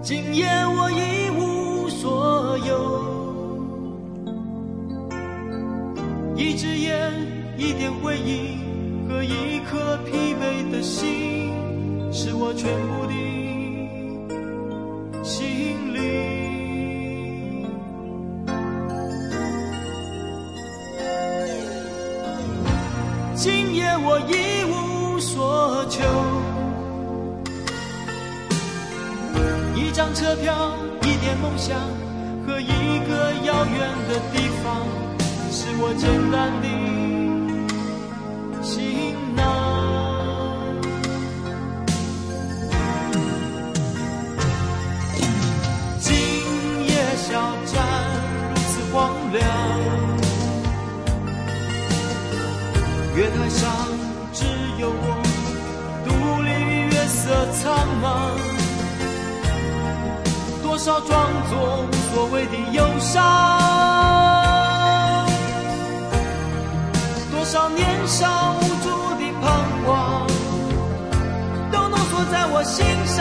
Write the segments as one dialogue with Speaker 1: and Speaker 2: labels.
Speaker 1: 今夜我一无所有，一支烟，一点回忆和一颗疲惫的心，是我全部的心灵。今夜我一无所求，一张车票，一点梦想和一个遥远的地方，是我简单的行囊。今夜小站如此荒凉，月台上只有我独立于月色苍茫，多少装作无所谓的忧伤，多少年少无助的彷徨，都浓缩在我心上。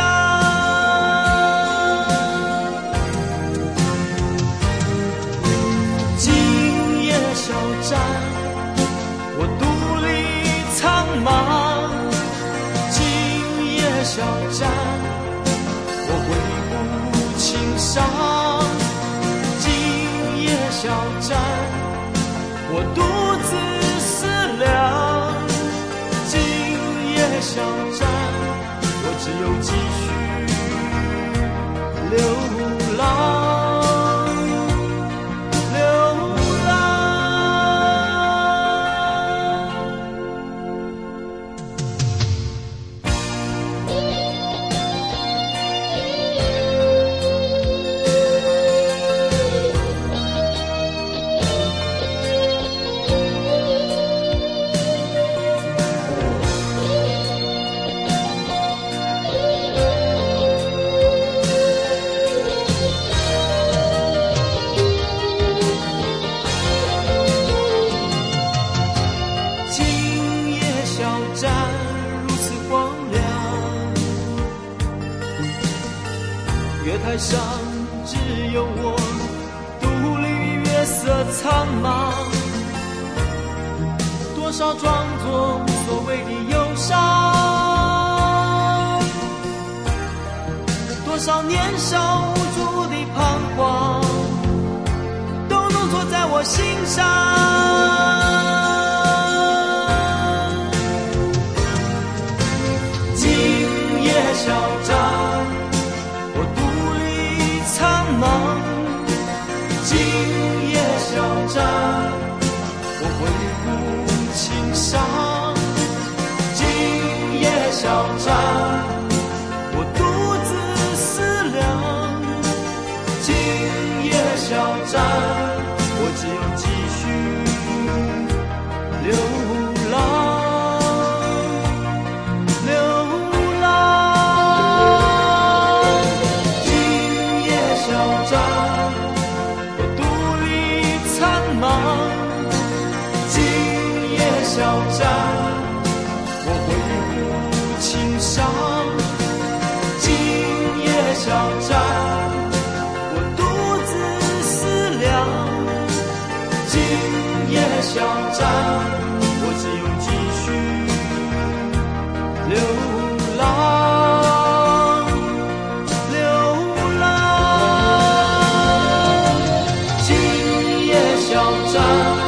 Speaker 1: 今夜小站，我独立苍茫。今夜小站，我回不情伤。今夜小站，我独自思量。今夜小站，我只有继续流浪。月台上只有我独立于月色苍茫，多少装作无所谓的忧伤，多少年少无助的彷徨，都浓缩在我心上。今夜小站，今夜小站，我回不情伤。今夜小站，我独自思量。今夜小站，我只有继续流浪。小站，我回不情伤。今夜小站，我独自思量。今夜小站，我只有继续流浪。今夜小站，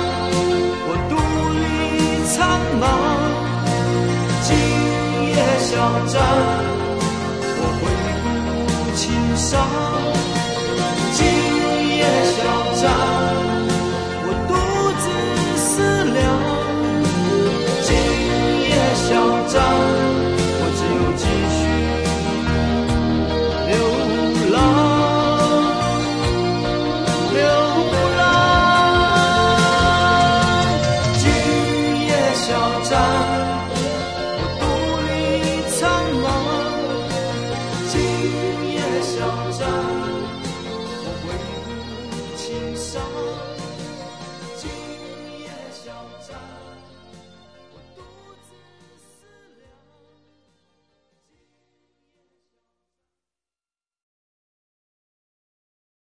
Speaker 1: 今夜小站，我回不情伤。今夜小站，我独自思量。今夜小站，我只有继续流浪。小站，我回不情伤。今夜小站。